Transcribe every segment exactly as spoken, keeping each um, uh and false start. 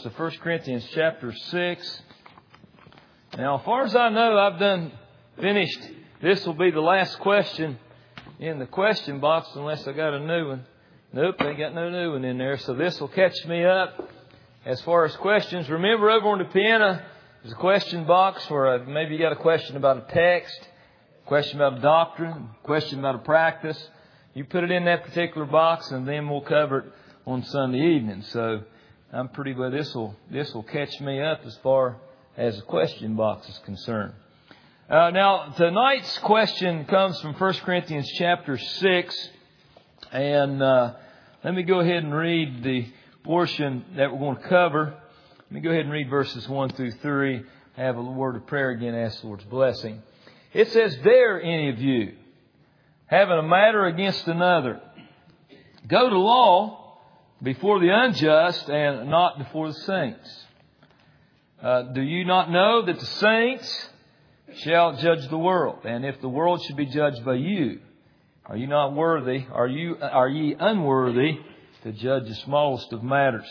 to First Corinthians chapter six. Now, as far as I know, I've done finished. This will be the last question in the question box unless I got a new one. Nope, ain't got no new one in there. So this will catch me up as far as questions. Remember, over on the piano, there's a question box where maybe you got a question about a text, a question about a doctrine, a question about a practice. You put it in that particular box, and then we'll cover it on Sunday evening. So I'm pretty well. This will this will catch me up as far as the question box is concerned. Uh, now tonight's question comes from First Corinthians chapter six, and uh, let me go ahead and read the portion that we're going to cover. Let me go ahead and read verses one through three. Have a word of prayer again. Ask the Lord's blessing. It says, "Dare any of you, having a matter against another, go to law before the unjust and not before the saints? Uh, do you not know that the saints shall judge the world? And if the world should be judged by you, are you not worthy? Are you are ye unworthy to judge the smallest of matters?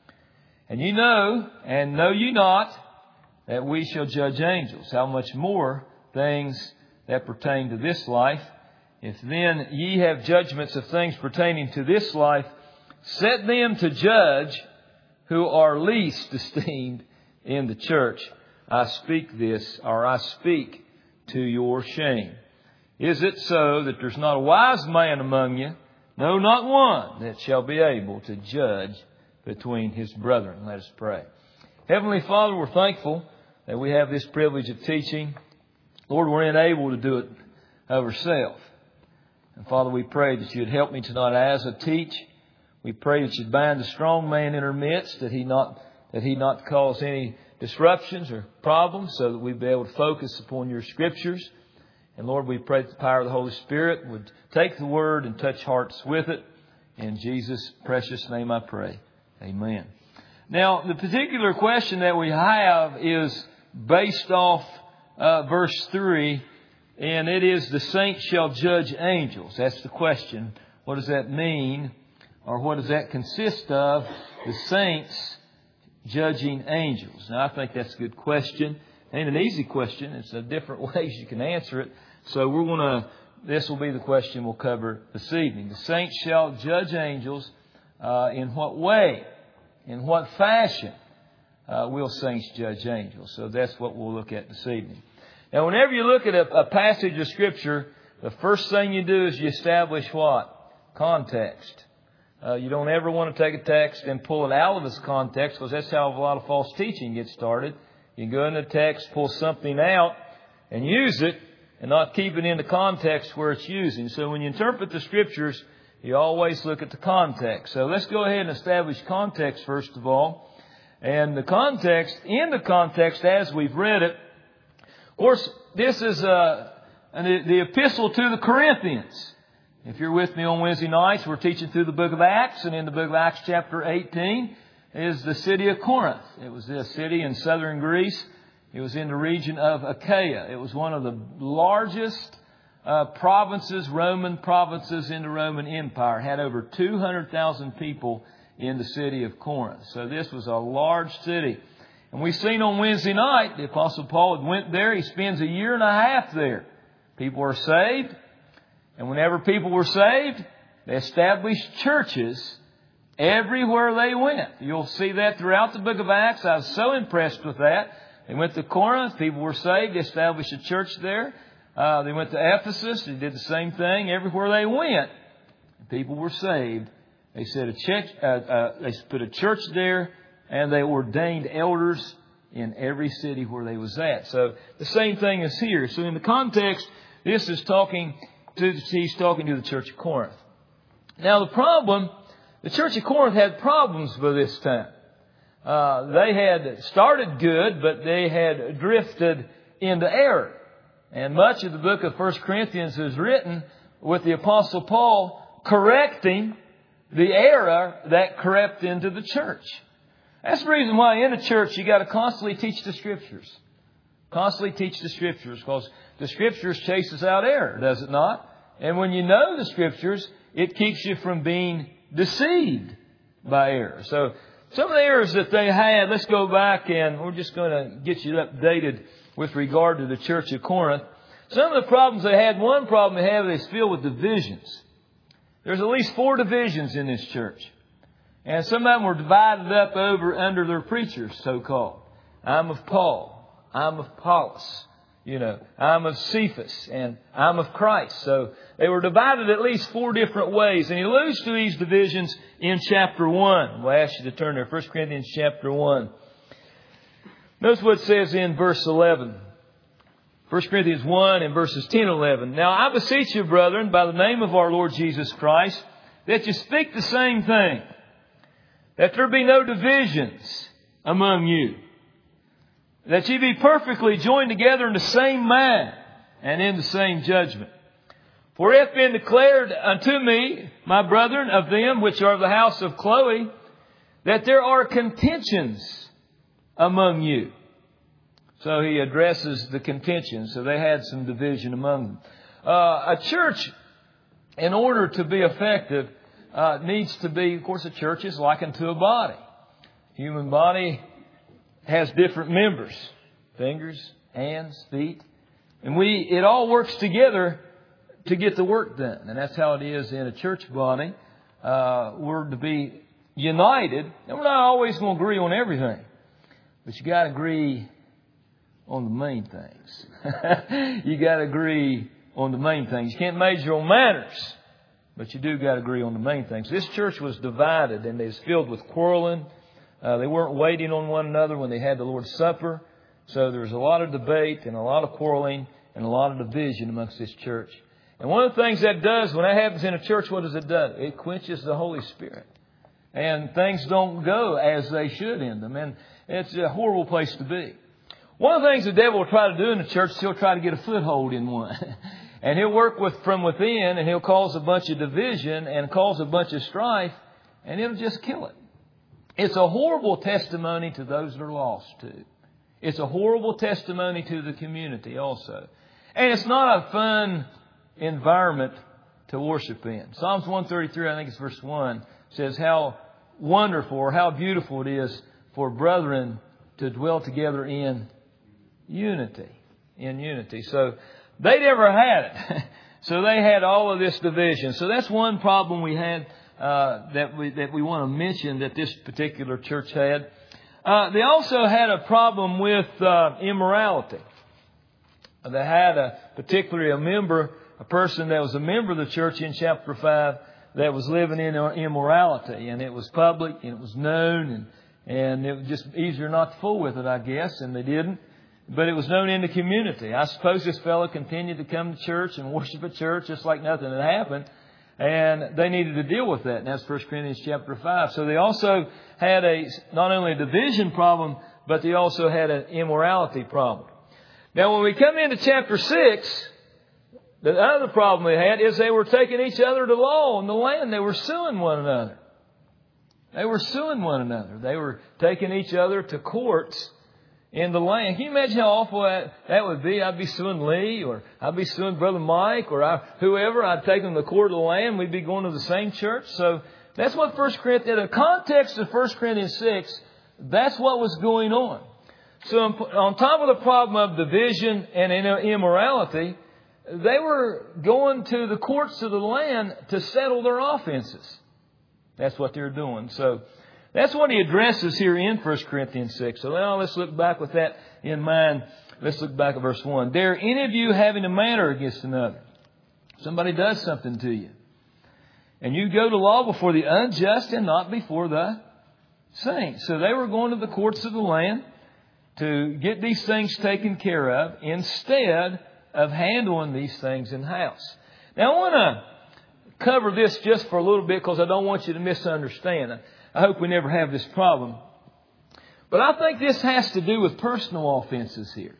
And you know, and know you not, that we shall judge angels? How much more things that pertain to this life? If then ye have judgments of things pertaining to this life, set them to judge who are least esteemed in the church. I speak this, or I speak to your shame. Is it so that there's not a wise man among you, no, not one, that shall be able to judge between his brethren?" Let us pray. Heavenly Father, we're thankful that we have this privilege of teaching. Lord, we're unable to do it of ourselves. And Father, we pray that you'd help me tonight as I teach. We pray that you'd bind the strong man in our midst, that he not that he not cause any disruptions or problems, so that we'd be able to focus upon your Scriptures. And Lord, we pray that the power of the Holy Spirit would take the Word and touch hearts with it. In Jesus' precious name I pray. Amen. Now, the particular question that we have is based off uh, verse three. And it is, the saints shall judge angels. That's the question. What does that mean? Or what does that consist of? The saints judging angels. Now, I think that's a good question. Ain't an easy question. It's a different ways you can answer it. So we're going to, this will be the question we'll cover this evening. The saints shall judge angels. Uh, in what way? In what fashion uh, will saints judge angels? So that's what we'll look at this evening. Now, whenever you look at a, a passage of Scripture, the first thing you do is you establish what? Context. Uh, you don't ever want to take a text and pull it out of its context, because that's how a lot of false teaching gets started. You go in the text, pull something out, and use it, and not keep it in the context where it's using. So when you interpret the Scriptures, you always look at the context. So let's go ahead and establish context first of all. And the context, in the context as we've read it, of course, this is uh, the, the epistle to the Corinthians. If you're with me on Wednesday nights, we're teaching through the book of Acts. And in the book of Acts chapter eighteen is the city of Corinth. It was a city in southern Greece. It was in the region of Achaia. It was one of the largest uh, provinces, Roman provinces in the Roman Empire. It had over two hundred thousand people in the city of Corinth. So this was a large city. And we've seen on Wednesday night, the Apostle Paul had went there. He spends a year and a half there. People are saved. And whenever people were saved, they established churches everywhere they went. You'll see that throughout the book of Acts. I was so impressed with that. They went to Corinth. People were saved. They established a church there. Uh, they went to Ephesus. They did the same thing. Everywhere they went, people were saved. They set a church, uh, uh, they put a church there. And they ordained elders in every city where they was at. So the same thing is here. So in the context, this is talking to, he's talking to the church of Corinth. Now the problem, the church of Corinth had problems by this time. Uh, they had started good, but they had drifted into error. And much of the book of First Corinthians is written with the Apostle Paul correcting the error that crept into the church. That's the reason why in a church you got to constantly teach the Scriptures. Constantly teach the Scriptures, because the Scriptures chases out error, does it not? And when you know the Scriptures, it keeps you from being deceived by error. So Some of the errors that they had, let's go back and we're just going to get you updated with regard to the church of Corinth. Some of the problems they had, one problem they have is filled with divisions. There's at least four divisions in this church. And some of them were divided up over under their preachers, so-called. I'm of Paul. I'm of Apollos. You know, I'm of Cephas and I'm of Christ. So they were divided at least four different ways. And he alludes to these divisions in chapter one. We'll ask you to turn there. First Corinthians chapter one. Notice what it says in verse eleven. First Corinthians one and verses ten and eleven. Now I beseech you, brethren, by the name of our Lord Jesus Christ, that you speak the same thing, that there be no divisions among you, that ye be perfectly joined together in the same mind and in the same judgment. For it hath been declared unto me, my brethren, of them which are of the house of Chloe, that there are contentions among you. So he addresses the contentions. So they had some division among them. Uh, a church, in order to be effective, uh, needs to be, of course, a church is likened to a body. Human body has different members, fingers, hands, feet. And we, it all works together to get the work done. And that's how it is in a church body. Uh, we're to be united. And we're not always going to agree on everything. But you got to agree on the main things. You got to agree on the main things. You can't major on manners, but you do got to agree on the main things. This church was divided and it was filled with quarreling. Uh, they weren't waiting on one another when they had the Lord's Supper. So there was a lot of debate and a lot of quarreling and a lot of division amongst this church. And one of the things that does, when that happens in a church, what does it do? It quenches the Holy Spirit. And things don't go as they should in them. And it's a horrible place to be. One of the things the devil will try to do in the church is he'll try to get a foothold in one. And he'll work with from within and he'll cause a bunch of division and cause a bunch of strife and it'll just kill it. It's a horrible testimony to those that are lost too. It's a horrible testimony to the community also. And it's not a fun environment to worship in. Psalms one thirty-three, I think it's verse one, says how wonderful or how beautiful it is for brethren to dwell together in unity. In unity. So they never had it. So they had all of this division. So that's one problem we had uh, that we that we want to mention that this particular church had. Uh, they also had a problem with uh, immorality. They had a particularly a member, a person that was a member of the church in chapter five that was living in immorality, and it was public and it was known, and and it was just easier not to fool with it, I guess, and they didn't. But it was known in the community. I suppose this fellow continued to come to church and worship at church just like nothing had happened. And they needed to deal with that. And that's First Corinthians chapter five. So they also had a not only a division problem, but they also had an immorality problem. Now, when we come into chapter six, the other problem they had is they were taking each other to law on the land. They were suing one another. They were suing one another. They were taking each other to courts in the land. Can you imagine how awful that, that would be? I'd be suing Lee, or I'd be suing Brother Mike, or I, whoever. I'd take them to the court of the land. We'd be going to the same church. So that's what First Corinthians, in the context of First Corinthians six, that's what was going on. So on top of the problem of division and immorality, they were going to the courts of the land to settle their offenses. That's what they're doing. So that's what he addresses here in First Corinthians six. So now let's look back with that in mind. Let's look back at verse one. Dare any of you having a matter against another? Somebody does something to you. And you go to law before the unjust and not before the saints. So they were going to the courts of the land to get these things taken care of instead of handling these things in house. Now I want to cover this just for a little bit because I don't want you to misunderstand. I hope we never have this problem. But I think this has to do with personal offenses here.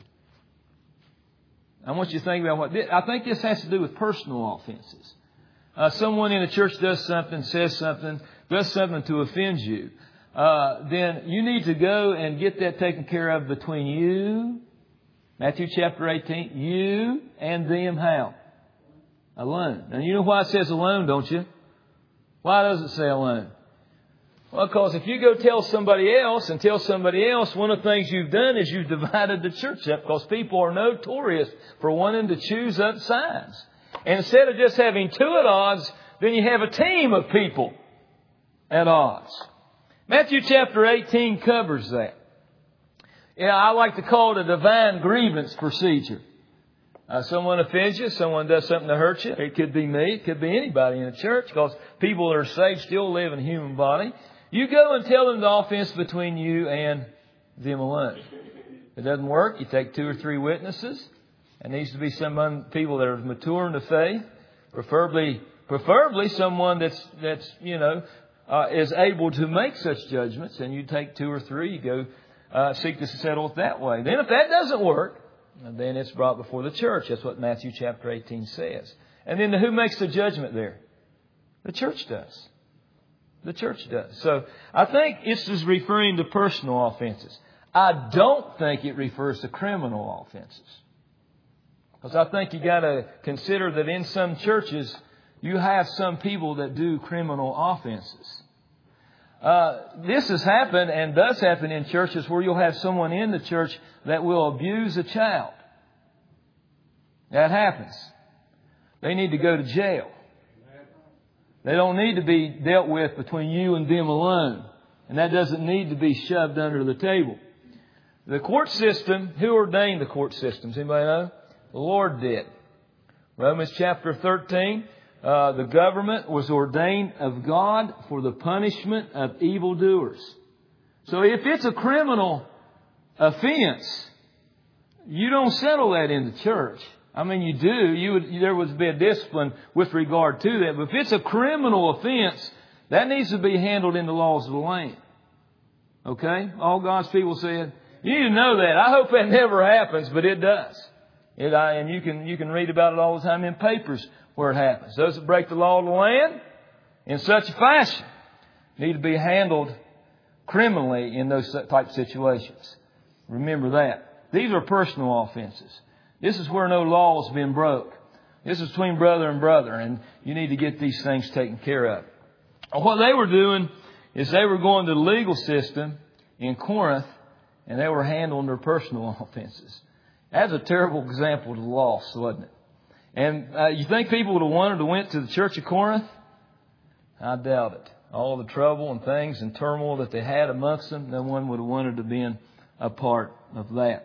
I want you to think about what this, I think this has to do with personal offenses. Uh, someone in the church does something, says something, does something to offend you. Uh, then you need to go and get that taken care of between you, Matthew chapter eighteen, you and them how? Alone. Now you know why it says alone, don't you? Why does it say alone? Well, because if you go tell somebody else and tell somebody else, one of the things you've done is you've divided the church up, because people are notorious for wanting to choose up sides. And instead of just having two at odds, then you have a team of people at odds. Matthew chapter eighteen covers that. Yeah, I like to call it a divine grievance procedure. Uh, someone offends you, someone does something to hurt you. It could be me, it could be anybody in the church, because people that are saved still live in a human body. You go and tell them the offense between you and them alone. If it doesn't work, you take two or three witnesses. It needs to be some people that are mature in the faith, preferably, preferably someone that's that's you know uh, is able to make such judgments. And you take two or three, you go uh, seek to settle it that way. Then, if that doesn't work, then it's brought before the church. That's what Matthew chapter eighteen says. And then who makes the judgment there? The church does. The church does. So I think this is referring to personal offenses. I don't think it refers to criminal offenses. Because I think you got to consider that in some churches you have some people that do criminal offenses. Uh, this has happened and does happen in churches where you'll have someone in the church that will abuse a child. That happens. They need to go to jail. They don't need to be dealt with between you and them alone. And that doesn't need to be shoved under the table. The court system, who ordained the court systems? Anybody know? The Lord did. Romans chapter thirteen, uh, the government was ordained of God for the punishment of evildoers. So if it's a criminal offense, you don't settle that in the church. I mean, you do. You would, there would be a discipline with regard to that. But if it's a criminal offense, that needs to be handled in the laws of the land. Okay? All God's people said. You need to know that. I hope that never happens, but it does. It, I, and you can you can read about it all the time in papers where it happens. Those that break the law of the land in such a fashion need to be handled criminally in those type of situations. Remember that. These are personal offenses. This is where no law has been broke. This is between brother and brother, and you need to get these things taken care of. What they were doing is they were going to the legal system in Corinth, and they were handling their personal offenses. That's a terrible example to the lost, wasn't it? And uh, you think people would have wanted to went to the church of Corinth? I doubt it. All the trouble and things and turmoil that they had amongst them, no one would have wanted to be a part of that.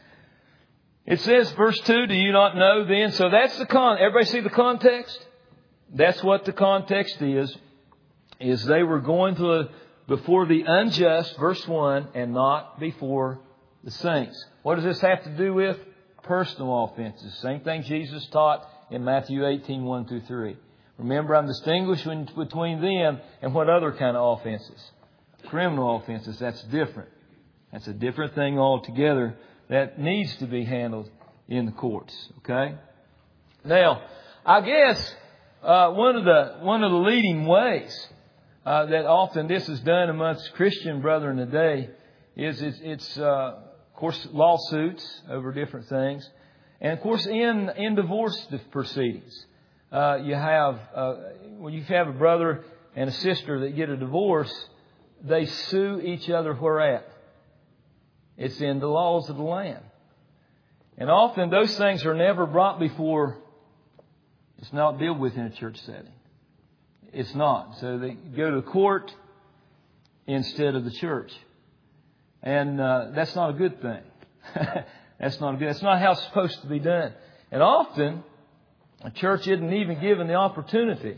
It says, verse two, do you not know then? So that's the con. Everybody see the context? That's what the context is. Is they were going to a, before the unjust, verse one, and not before the saints. What does this have to do with? Personal offenses. Same thing Jesus taught in Matthew eighteen, one through three. Remember, I'm distinguishing between them and what other kind of offenses? Criminal offenses. That's different. That's a different thing altogether that needs to be handled in the courts. Okay? Now, I guess uh, one of the one of the leading ways uh, that often this is done amongst Christian brethren today is it's, it's uh, of course lawsuits over different things, and of course in in divorce proceedings, uh, you have uh, when you have a brother and a sister that get a divorce, they sue each other where at? It's in the laws of the land. And often those things are never brought before. It's not dealt with in a church setting. It's not. So they go to court instead of the church. And uh, that's not a good thing. That's not good. That's not how it's supposed to be done. And often a church isn't even given the opportunity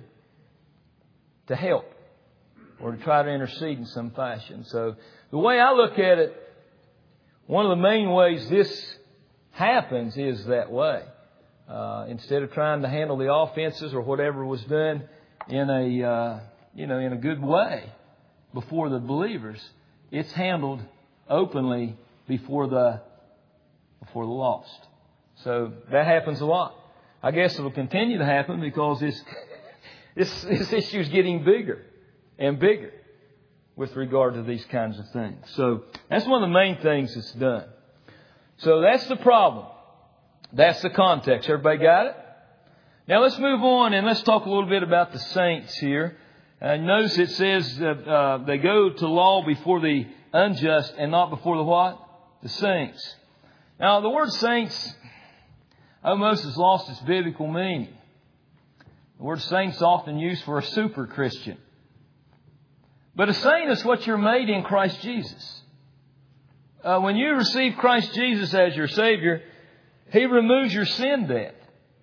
to help or to try to intercede in some fashion. So the way I look at it, one of the main ways this happens is that way. Uh, instead of trying to handle the offenses or whatever was done in a uh, you know in a good way before the believers, it's handled openly before the before the lost. So that happens a lot. I guess it will continue to happen because this this this issue is getting bigger and bigger with regard to these kinds of things. So that's one of the main things that's done. So that's the problem. That's the context. Everybody got it? Now let's move on and let's talk a little bit about the saints here. Uh, notice it says that uh, they go to law before the unjust and not before the what? The saints. Now, the word saints almost has lost its biblical meaning. The word saints is often used for a super Christian. But a saint is what you're made in Christ Jesus. Uh, when you receive Christ Jesus as your Savior, He removes your sin debt.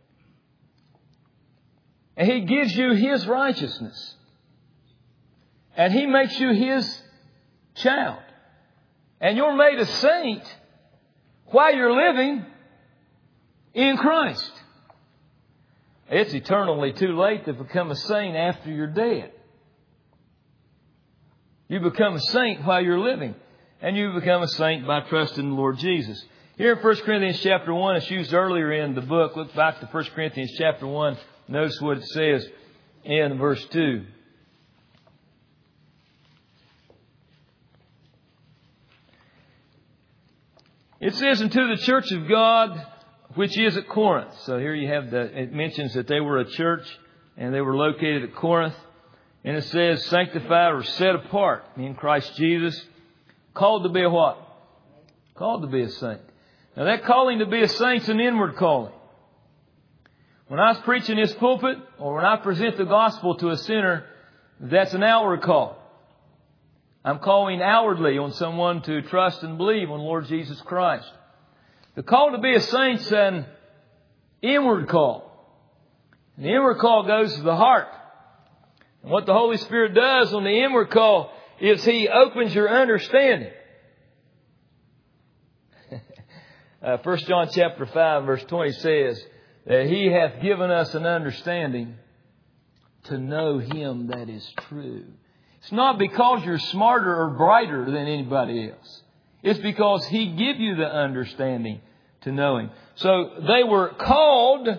And He gives you His righteousness. And He makes you His child. And you're made a saint while you're living in Christ. It's eternally too late to become a saint after you're dead. You become a saint while you're living. And you become a saint by trusting in the Lord Jesus. Here in First Corinthians chapter one, it's used earlier in the book. Look back to First Corinthians chapter one. Notice what it says in verse two. It says, "Unto the church of God, which is at Corinth." So here you have the, it mentions that they were a church and they were located at Corinth. And it says, "Sanctified," or set apart in Christ Jesus, called to be a what? Called to be a saint. Now that calling to be a saint is an inward calling. When I preach in this pulpit, or when I present the gospel to a sinner, that's an outward call. I'm calling outwardly on someone to trust and believe on Lord Jesus Christ. The call to be a saint is an inward call. And the inward call goes to the heart. And what the Holy Spirit does on the inward call is He opens your understanding. uh, First John chapter five verse twenty says that He hath given us an understanding to know Him that is true. It's not because you're smarter or brighter than anybody else. It's because He give you the understanding to know Him. So they were called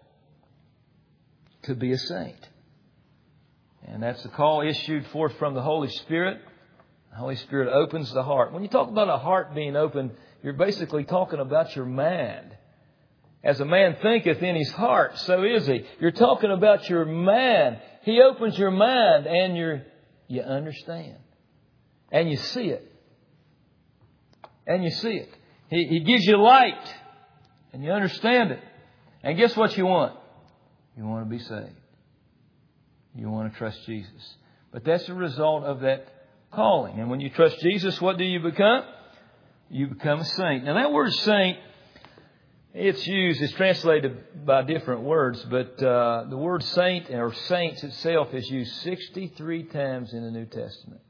to be a saint. And that's the call issued forth from the Holy Spirit. The Holy Spirit opens the heart. When you talk about a heart being opened, you're basically talking about your mind. As a man thinketh in his heart, so is he. You're talking about your mind. He opens your mind and you're You understand. And you see it. And you see it. He, he gives you light. And you understand it. And guess what you want? You want to be saved. You want to trust Jesus. But that's the result of that calling. And when you trust Jesus, what do you become? You become a saint. Now that word saint, it's used, it's translated by different words, but uh, the word saint or saints itself is used sixty-three times in the New Testament.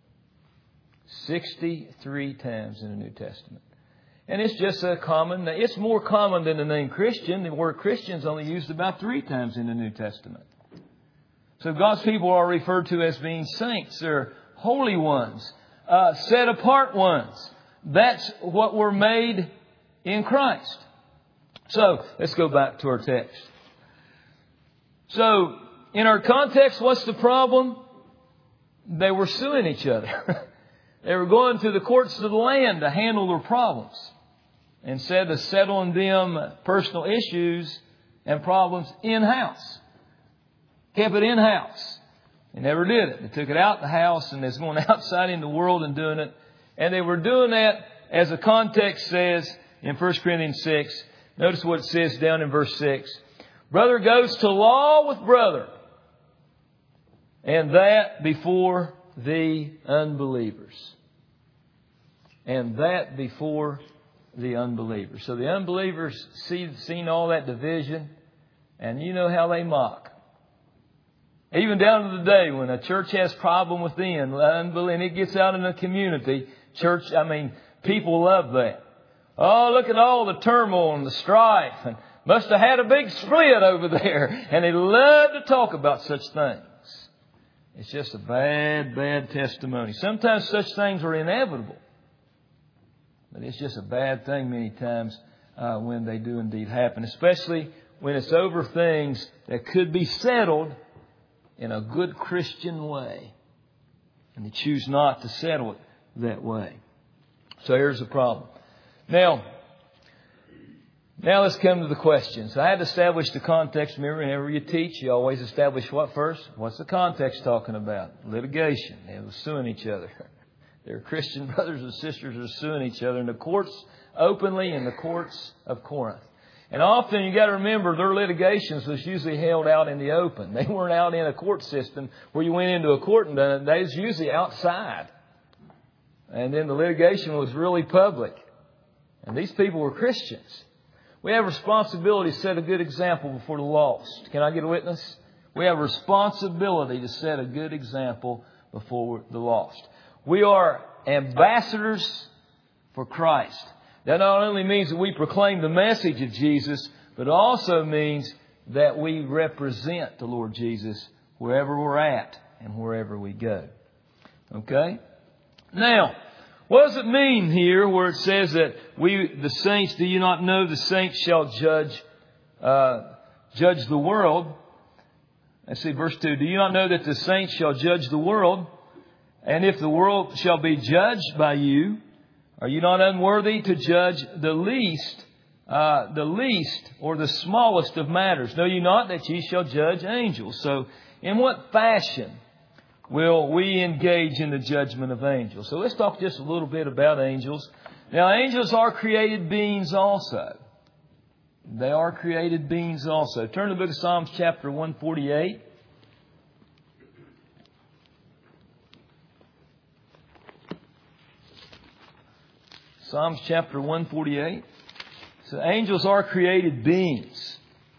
sixty-three times in the New Testament. And it's just a common, it's more common than the name Christian. The word Christian is only used about three times in the New Testament. So God's people are referred to as being saints. They're holy ones, uh, set apart ones. That's what we're made in Christ. So, let's go back to our text. So, in our context, what's the problem? They were suing each other. They were going to the courts of the land to handle their problems. Instead of settling them personal issues and problems in-house. Kept it in-house. They never did it. They took it out the house and they're going outside in the world and doing it. And they were doing that, as the context says in First Corinthians six. Notice what it says down in verse six. Brother goes to law with brother, and that before the unbelievers. And that before the unbelievers. So the unbelievers see seen all that division, and you know how they mock. Even down to the day when a church has problem with them, and it gets out in the community, church, I mean, people love that. Oh, look at all the turmoil and the strife. And must have had a big split over there. And they love to talk about such things. It's just a bad, bad testimony. Sometimes such things are inevitable. But it's just a bad thing many times uh, when they do indeed happen. Especially when it's over things that could be settled in a good Christian way. And they choose not to settle it that way. So here's the problem. Now, Now let's come to the questions. I had to establish the context. Remember, whenever you teach, you always establish what first? What's the context talking about? Litigation. They were suing each other. Their Christian brothers and sisters are suing each other in the courts openly in the courts of Corinth. And often you got to remember their litigations was usually held out in the open. They weren't out in a court system where you went into a court and done it. They was usually outside. And then the litigation was really public. And these people were Christians. We have a responsibility to set a good example before the lost. Can I get a witness? We have a responsibility to set a good example before the lost. We are ambassadors for Christ. That not only means that we proclaim the message of Jesus, but also means that we represent the Lord Jesus wherever we're at and wherever we go. Okay? Now, what does it mean here where it says that we, the saints, do you not know the saints shall judge, uh, judge the world? Let's see, verse two. Do you not know that the saints shall judge the world? And if the world shall be judged by you, are you not unworthy to judge the least, uh, the least or the smallest of matters? Know you not that ye shall judge angels? So, in what fashion will we engage in the judgment of angels? So let's talk just a little bit about angels. Now, angels are created beings also. They are created beings also. Turn to the book of Psalms chapter one forty-eight. Psalms chapter one forty-eight. So angels are created beings.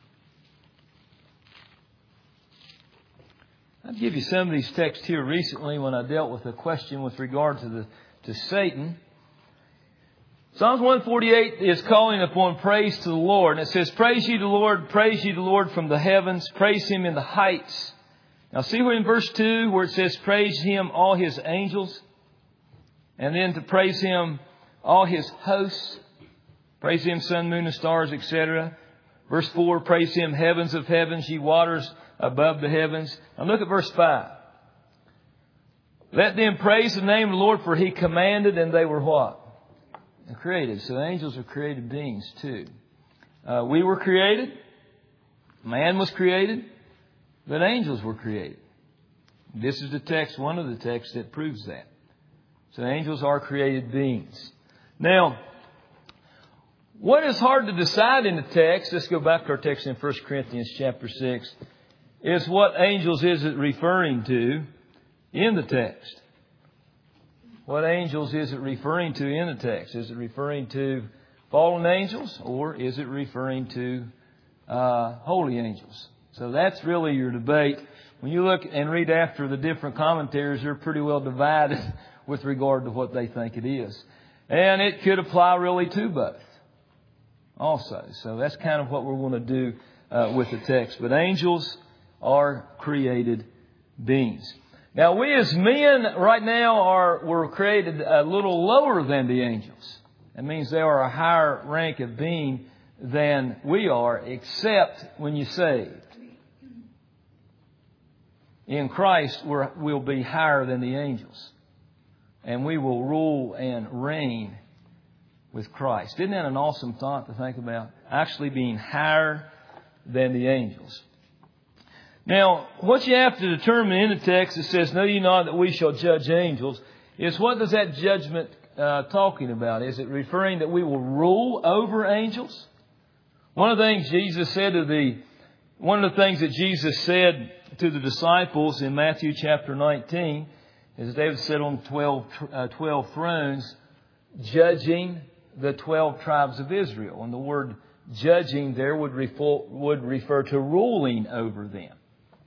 I'll give you some of these texts here recently when I dealt with a question with regard to the to Satan. Psalms one forty-eight is calling upon praise to the Lord. And it says, praise ye the Lord, praise ye the Lord from the heavens, praise Him in the heights. Now see where in verse two where it says, praise Him all His angels. And then to praise Him all His hosts. Praise Him sun, moon, and stars, et cetera. Verse four, praise Him heavens of heavens, ye waters above the heavens. Now look at verse five. Let them praise the name of the Lord, for He commanded, and they were what? They're created. So angels are created beings too. Uh, we were created. Man was created. But angels were created. This is the text, one of the texts that proves that. So angels are created beings. Now, what is hard to decide in the text, let's go back to our text in First Corinthians chapter six, is what angels is it referring to in the text. What angels is it referring to in the text? Is it referring to fallen angels or is it referring to uh, holy angels? So that's really your debate. When you look and read after the different commentaries, they're pretty well divided with regard to what they think it is. And it could apply really to both also. So that's kind of what we're going to do uh, with the text. But angels are created beings. Now we as men right now are we're created a little lower than the angels. That means they are a higher rank of being than we are, except when you're saved. In Christ we're, we'll be higher than the angels. And we will rule and reign with Christ. Isn't that an awesome thought to think about? Actually being higher than the angels. Now, what you have to determine in the text that says, know ye not that we shall judge angels, is what does that judgment uh, talking about? Is it referring that we will rule over angels? One of the things Jesus said to the, one of the things that Jesus said to the disciples in Matthew chapter nineteen, as David said on twelve, uh, twelve thrones, judging the twelve tribes of Israel. And the word judging there would refer, would refer to ruling over them.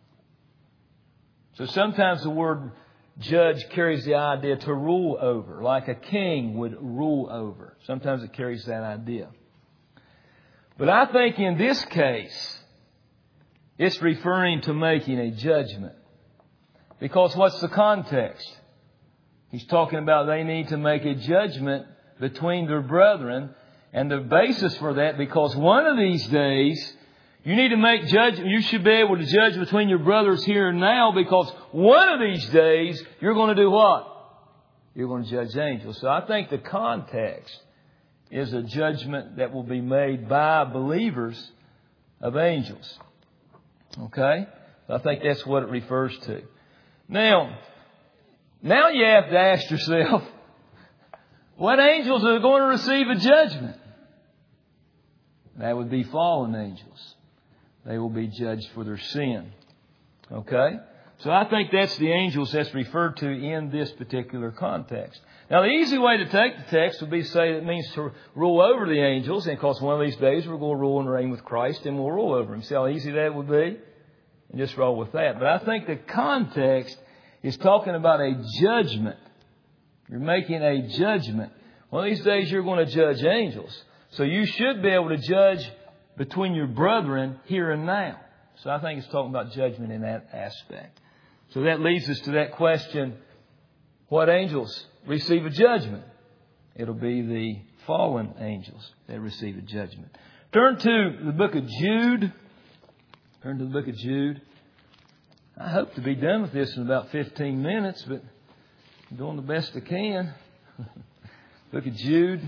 So sometimes the word judge carries the idea to rule over, like a king would rule over. Sometimes it carries that idea. But I think in this case, it's referring to making a judgment. Because what's the context? He's talking about they need to make a judgment between their brethren. And the basis for that, because one of these days, you need to make judgment. You should be able to judge between your brothers here and now, because one of these days, you're going to do what? You're going to judge angels. So I think the context is a judgment that will be made by believers of angels. Okay? I think that's what it refers to. Now, now you have to ask yourself, what angels are going to receive a judgment? That would be fallen angels. They will be judged for their sin. Okay? So I think that's the angels that's referred to in this particular context. Now, the easy way to take the text would be to say it means to rule over the angels. And of course, one of these days we're going to rule and reign with Christ and we'll rule over Him. See how easy that would be? And just roll with that. But I think the context is talking about a judgment. You're making a judgment. One of these days you're going to judge angels. So you should be able to judge between your brethren here and now. So I think it's talking about judgment in that aspect. So that leads us to that question, what angels receive a judgment? It'll be the fallen angels that receive a judgment. Turn to the book of Jude. Turn to the book of Jude. I hope to be done with this in about fifteen minutes, but I'm doing the best I can. Book of Jude.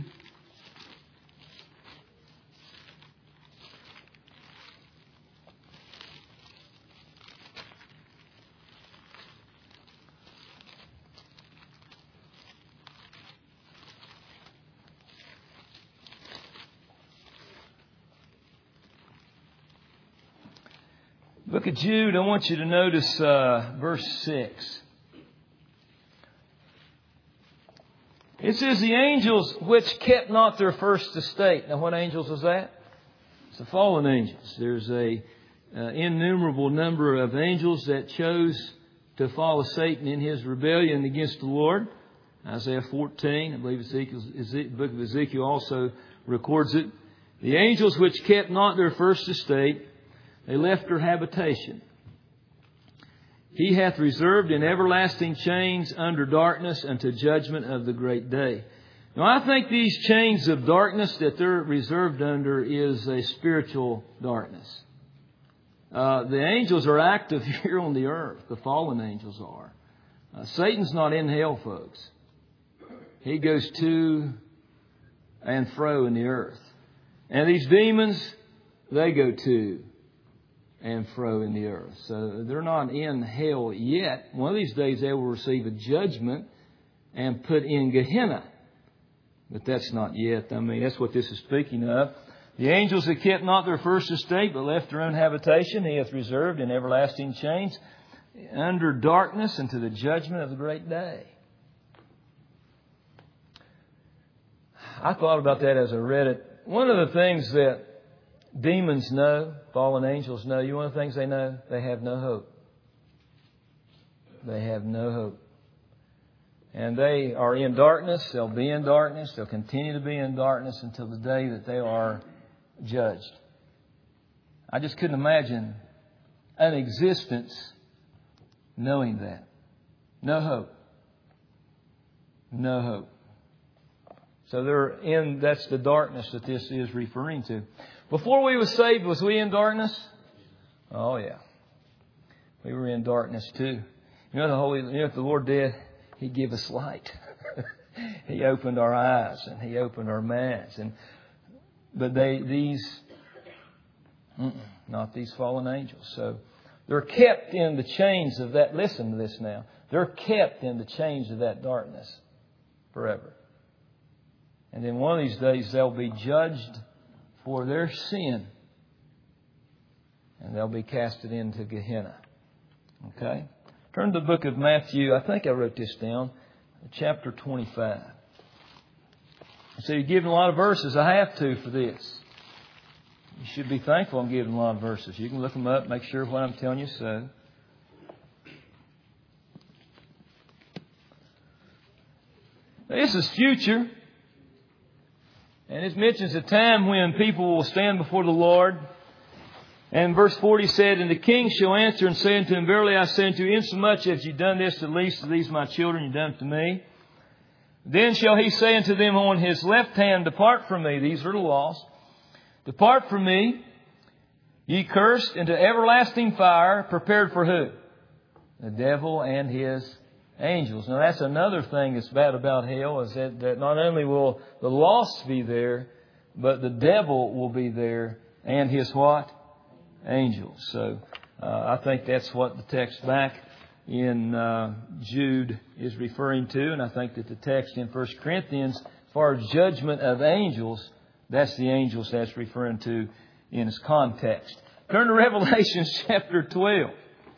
Book of Jude, I want you to notice uh, verse six. It says, the angels which kept not their first estate. Now, what angels is that? It's the fallen angels. There's a uh, innumerable number of angels that chose to follow Satan in his rebellion against the Lord. Isaiah fourteen, I believe Ezekiel, the book of Ezekiel also records it. The angels which kept not their first estate, they left their habitation. He hath reserved in everlasting chains under darkness unto judgment of the great day. Now, I think these chains of darkness that they're reserved under is a spiritual darkness. Uh, the angels are active here on the earth. The fallen angels are. Uh, Satan's not in hell, folks. He goes to and fro in the earth. And these demons, they go to and fro in the earth. So they're not in hell yet. One of these days they will receive a judgment and put in Gehenna. But that's not yet. I mean, that's what this is speaking of. The angels that kept not their first estate, but left their own habitation, He hath reserved in everlasting chains under darkness unto the judgment of the great day. I thought about that as I read it. One of the things that demons know, fallen angels know, you know one of the things they know? They have no hope. They have no hope. And they are in darkness. They'll be in darkness. They'll continue to be in darkness until the day that they are judged. I just couldn't imagine an existence knowing that. No hope. No hope. So they're in, that's the darkness that this is referring to. Before we were saved, was we in darkness? Oh, yeah. We were in darkness too. You know, the Holy, you know what the Lord did? He gave us light. He opened our eyes and He opened our minds. And but they, these, not these fallen angels. So they're kept in the chains of that. Listen to this now. They're kept in the chains of that darkness forever. And then one of these days they'll be judged for their sin. And they'll be casted into Gehenna. Okay? Turn to the book of Matthew. I think I wrote this down. Chapter twenty-five. So you're giving a lot of verses. I have to for this. You should be thankful I'm giving a lot of verses. You can look them up, make sure what I'm telling you so. This is future. And it mentions a time when people will stand before the Lord. And verse forty said, and the king shall answer and say unto him, verily I say unto you, insomuch as you've done this to the least of these my children, you've done it to me. Then shall he say unto them on his left hand, depart from me. These are the lost. Depart from me, ye cursed, into everlasting fire, prepared for who? The devil and his angels. Now that's another thing that's bad about hell, is that, that not only will the lost be there, but the devil will be there, and his what? Angels. So uh, I think that's what the text back in uh, Jude is referring to, and I think that the text in First Corinthians, as far as judgment of angels, that's the angels that's referring to in its context. Turn to Revelation chapter twelve.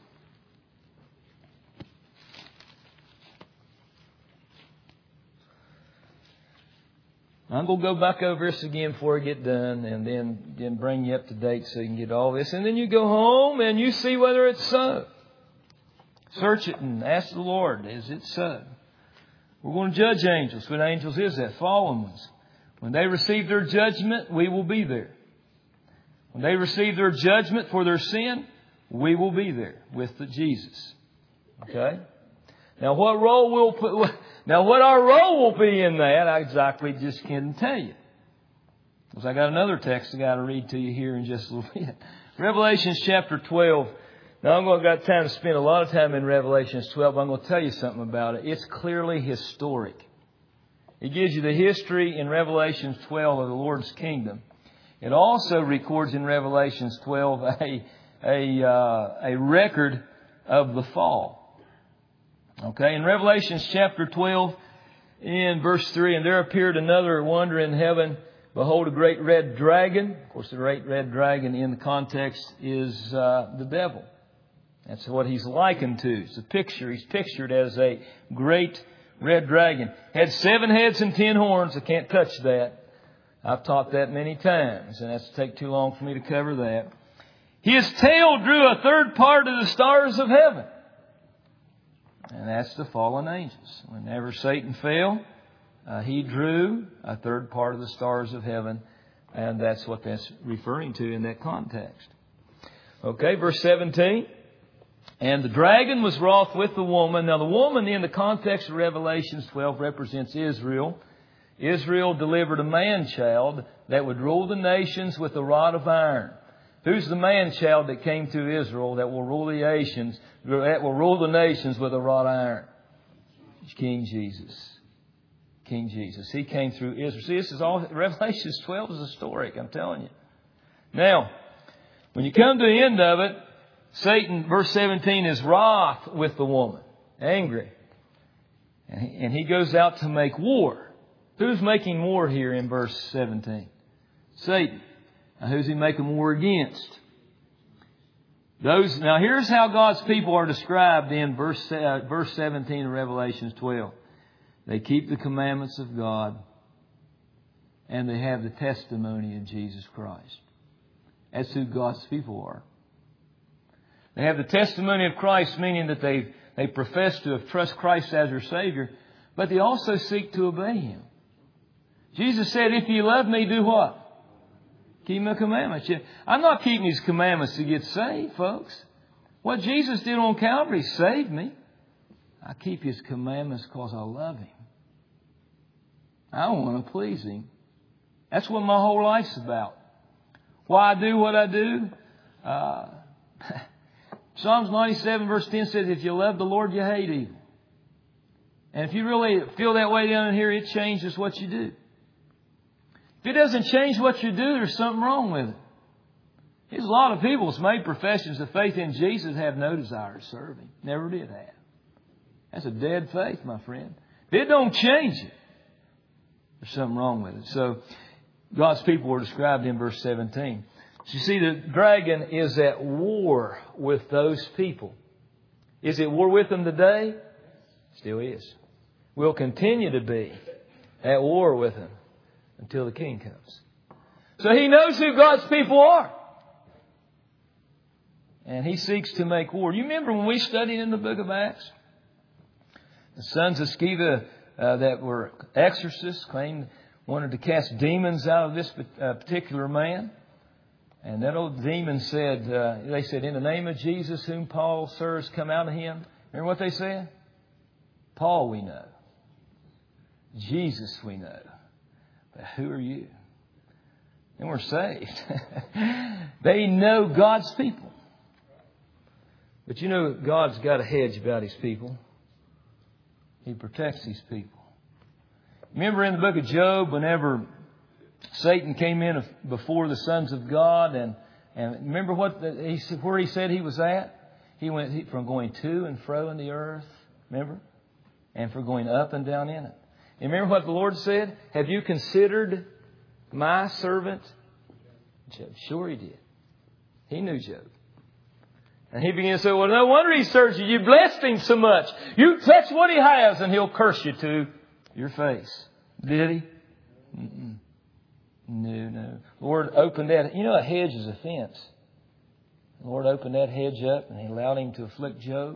I'm going to go back over this again before I get done, and then, then bring you up to date so you can get all this. And then you go home and you see whether it's so. Search it and ask the Lord, is it so? We're going to judge angels. What angels is that? Fallen ones. When they receive their judgment, we will be there. When they receive their judgment for their sin, we will be there with the Jesus. Okay? Now what role we'll put, now what our role will be in that, I exactly just can't tell you. Because I got another text I got to read to you here in just a little bit. Revelation chapter twelve. Now I'm going to got time to spend a lot of time in Revelation twelve. But I'm going to tell you something about it. It's clearly historic. It gives you the history in Revelation twelve of the Lord's kingdom. It also records in Revelation twelve a a uh, a record of the fall. Okay, in Revelation chapter twelve, in verse three, and there appeared another wonder in heaven. Behold, a great red dragon. Of course, the great red dragon in the context is uh, the devil. That's what he's likened to. It's a picture. He's pictured as a great red dragon. Had seven heads and ten horns. I can't touch that. I've taught that many times, and that's take too long for me to cover that. His tail drew a third part of the stars of heaven. And that's the fallen angels. Whenever Satan fell, uh, he drew a third part of the stars of heaven. And that's what that's referring to in that context. Okay, verse seventeen. And the dragon was wroth with the woman. Now the woman in the context of Revelation twelve represents Israel. Israel delivered a man-child that would rule the nations with a rod of iron. Who's the man-child that came to Israel that will rule the nations, that will rule the nations with a rod of iron? It's King Jesus. King Jesus. He came through Israel. See, this is all, Revelation twelve is historic, I'm telling you. Now, when you come to the end of it, Satan, verse seventeen, is wroth with the woman. Angry. And he, and he goes out to make war. Who's making war here in verse seventeen? Satan. Now, who's he making war against? Those. Now, here's how God's people are described in verse uh, verse seventeen of Revelation twelve. They keep the commandments of God, and they have the testimony of Jesus Christ. That's who God's people are. They have the testimony of Christ, meaning that they they profess to have trust Christ as their Savior, but they also seek to obey Him. Jesus said, "If you love me, do what? Keep my commandments." I'm not keeping His commandments to get saved, folks. What Jesus did on Calvary saved me. I keep His commandments because I love Him. I want to please Him. That's what my whole life's about. Why I do what I do? Uh, Psalms ninety-seven verse ten says, if you love the Lord, you hate evil. And if you really feel that way down in here, it changes what you do. If it doesn't change what you do, there's something wrong with it. There's a lot of people that's made professions of faith in Jesus have no desire to serve Him. Never did have. That's a dead faith, my friend. If it don't change it, there's something wrong with it. So God's people were described in verse seventeen. So you see, the dragon is at war with those people. Is it war with them today? Still is. Will continue to be at war with them until the King comes. So He knows who God's people are. And He seeks to make war. You remember when we studied in the book of Acts? The sons of Sceva uh, that were exorcists claimed wanted to cast demons out of this uh, particular man. And that old demon said, uh, they said, in the name of Jesus whom Paul serves, come out of him. Remember what they said? Paul we know. Jesus we know. But who are you? And we're saved. They know God's people. But you know, God's got a hedge about His people. He protects these people. Remember in the book of Job, whenever Satan came in before the sons of God, and, and remember what the, he, where he said he was at? He went from going to and fro in the earth, remember? And for going up and down in it. And remember what the Lord said? Have you considered my servant Job? Sure he did. He knew Job. And he began to say, well, no wonder he serves you. You blessed him so much. You touch what he has and he'll curse you to your face. Did he? Mm-mm. No, no. The Lord opened that. You know, a hedge is a fence. The Lord opened that hedge up and He allowed him to afflict Job.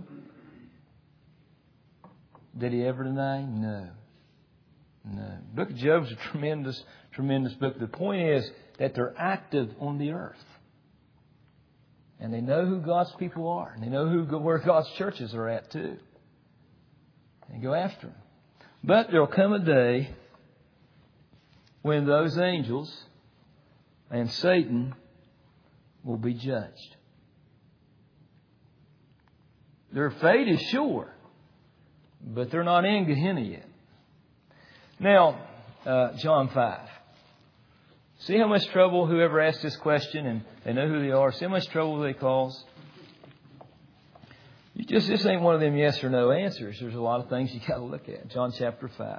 Did He ever deny him? No. No. The book of Job is a tremendous, tremendous book. The point is that they're active on the earth. And they know who God's people are. And they know who where God's churches are at too. And go after them. But there will come a day when those angels and Satan will be judged. Their fate is sure. But they're not in Gehenna yet. Now, uh, John five. See how much trouble whoever asked this question, and they know who they are, see how much trouble they cause? You just This ain't one of them yes or no answers. There's a lot of things you got to look at. John chapter five.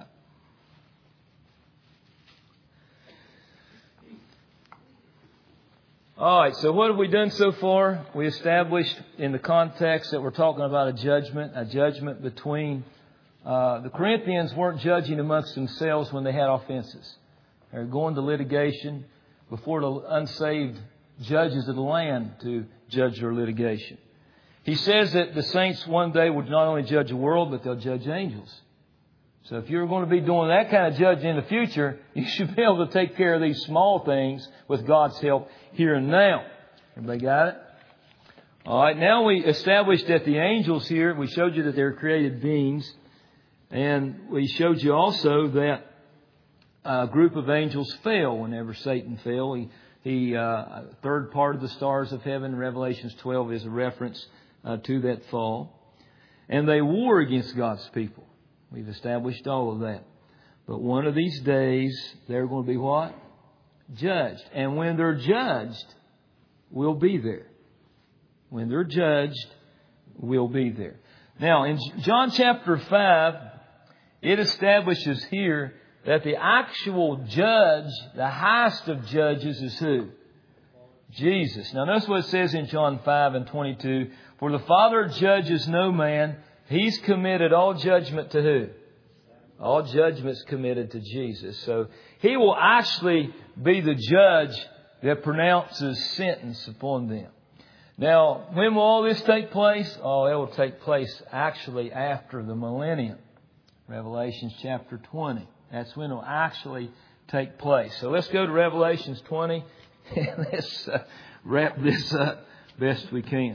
All right, so what have we done so far? We established in the context that we're talking about a judgment, a judgment between... Uh, the Corinthians weren't judging amongst themselves when they had offenses. They were going to litigation before the unsaved judges of the land to judge their litigation. He says that the saints one day would not only judge the world, but they'll judge angels. So if you're going to be doing that kind of judging in the future, you should be able to take care of these small things with God's help here and now. Everybody got it? All right, now we established that the angels here, we showed you that they're created beings. And we showed you also that a group of angels fell whenever Satan fell. He, he uh, third part of the stars of heaven, Revelations twelve, is a reference uh, to that fall. And they war against God's people. We've established all of that. But one of these days, they're going to be what? Judged. And when they're judged, we'll be there. When they're judged, we'll be there. Now, in John chapter five, it establishes here that the actual judge, the highest of judges, is who? Jesus. Now, notice what it says in John five and twenty-two. For the Father judges no man. He's committed all judgment to who? All judgment's committed to Jesus. So He will actually be the judge that pronounces sentence upon them. Now, when will all this take place? Oh, it will take place actually after the millennium. Revelations chapter twenty. That's when it will actually take place. So let's go to Revelations twenty and let's uh, wrap this up best we can.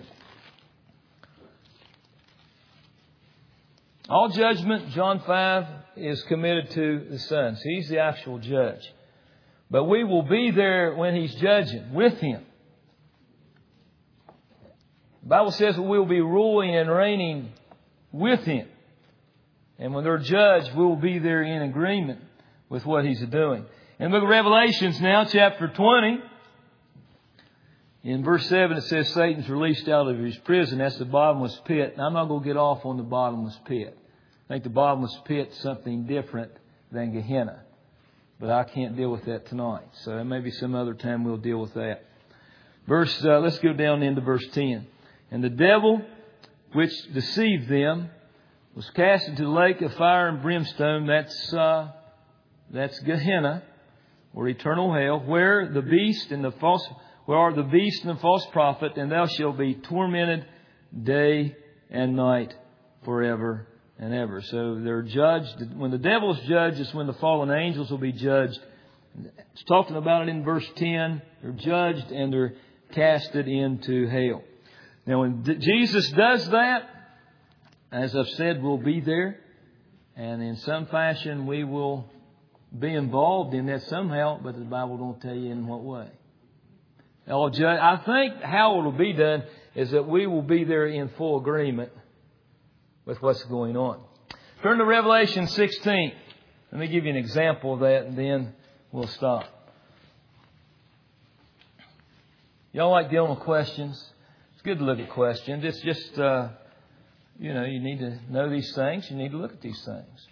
All judgment, John five, is committed to the Son. So He's the actual judge. But we will be there when He's judging with Him. The Bible says that we will be ruling and reigning with Him. And when they're judged, we will be there in agreement with what He's doing. In the book of Revelations now, chapter twenty, in verse seven, it says Satan's released out of his prison. That's the bottomless pit. And I'm not going to get off on the bottomless pit. I think the bottomless pit is something different than Gehenna. But I can't deal with that tonight. So maybe some other time we'll deal with that. Verse, uh, let's go down into verse ten. And the devil, which deceived them, was cast into the lake of fire and brimstone. That's uh, that's Gehenna, or eternal hell, where the beast and the false, where are the beast and the false prophet, and thou shalt be tormented day and night forever and ever. So they're judged. When the devil's judged, it's when the fallen angels will be judged. It's talking about it in verse ten. They're judged and they're casted into hell. Now, when Jesus does that, as I've said, we'll be there. And in some fashion, we will be involved in that somehow, but the Bible don't tell you in what way. I think how it will be done is that we will be there in full agreement with what's going on. Turn to Revelation sixteen. Let me give you an example of that and then we'll stop. Y'all like dealing with questions? It's good to look at questions. It's just, uh, you know, you need to know these things. You need to look at these things.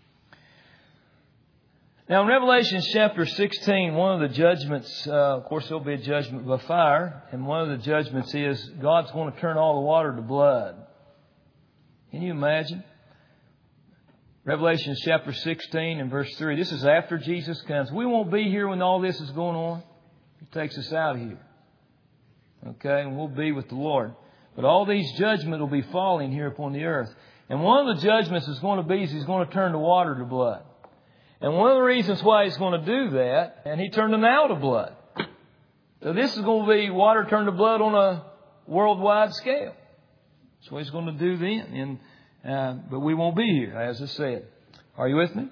Now in Revelation chapter sixteen, one of the judgments, uh, of course there'll be a judgment by fire. And one of the judgments is God's going to turn all the water to blood. Can you imagine? Revelation chapter sixteen and verse three. This is after Jesus comes. We won't be here when all this is going on. He takes us out of here. Okay, and we'll be with the Lord. But all these judgments will be falling here upon the earth. And one of the judgments is going to be is He's going to turn the water to blood. And one of the reasons why He's going to do that, and He turned them now to blood. So this is going to be water turned to blood on a worldwide scale. That's what He's going to do then. And Uh, but we won't be here, as I said. Are you with me?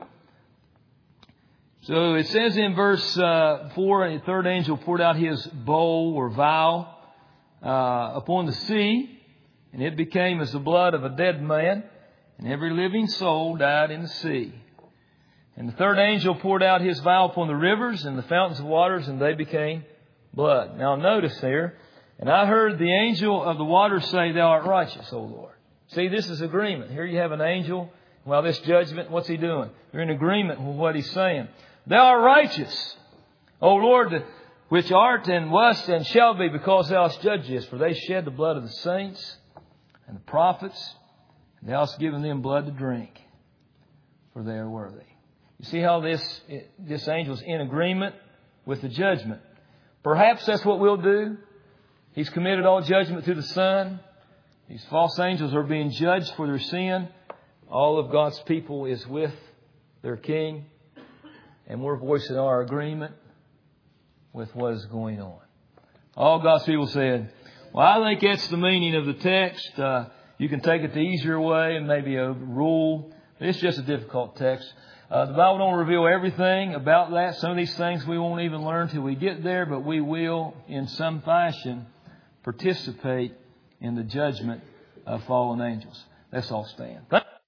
So it says in verse uh, four, the third angel poured out his bowl or vial uh, upon the sea, and it became as the blood of a dead man, and every living soul died in the sea. And the third angel poured out his vial upon the rivers and the fountains of waters, and they became blood. Now notice there, and I heard the angel of the waters say, Thou art righteous, O Lord. See, this is agreement. Here you have an angel. Well, this judgment, what's he doing? They're in agreement with what he's saying. Thou art righteous, O Lord, which art and wast and shall be, because thou hast judged this. For they shed the blood of the saints and the prophets, and thou hast given them blood to drink, for they are worthy. You see how this, this angel is in agreement with the judgment. Perhaps that's what we'll do. He's committed all judgment to the Son. These false angels are being judged for their sin. All of God's people is with their King. And we're voicing our agreement with what is going on. All God's people said, well, I think that's the meaning of the text. Uh, you can take it the easier way and maybe overrule. It's just a difficult text. Uh, the Bible don't reveal everything about that. Some of these things we won't even learn till we get there, but we will, in some fashion, participate in the judgment of fallen angels. Let's all stand.